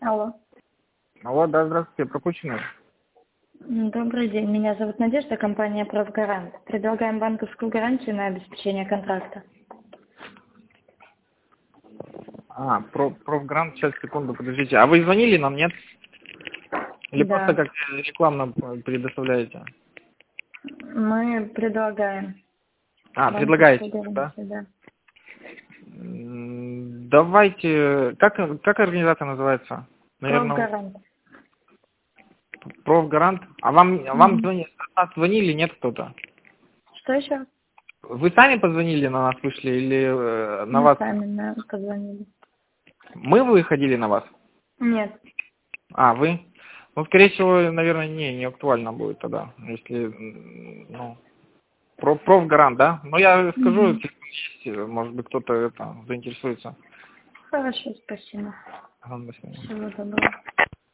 Алло. Алло, да, здравствуйте, пропущенный. Добрый день, меня зовут Надежда, компания «Профгарант». Предлагаем банковскую гарантию на обеспечение контракта. Профгрант, сейчас, секунду, подождите. А вы звонили нам, нет? Или Да. просто как рекламно предоставляете? Мы предлагаем банковскую Предлагаете, да? гарантию, да. Давайте, как организация называется? Наверное, «Профгарант». Профгарант. А вам Мгм. звонили, нет кто-то? Что еще? Вы сами позвонили на нас, вышли, или на Мы вас? сами позвонили. Мы выходили на вас? Нет. Вы? Ну, скорее всего, наверное, не актуально будет тогда, если, профгарант, да? Ну, я скажу, Мгм. телефон есть, может быть, кто-то заинтересуется. Хорошо, спасибо. До свидания. Всего доброго.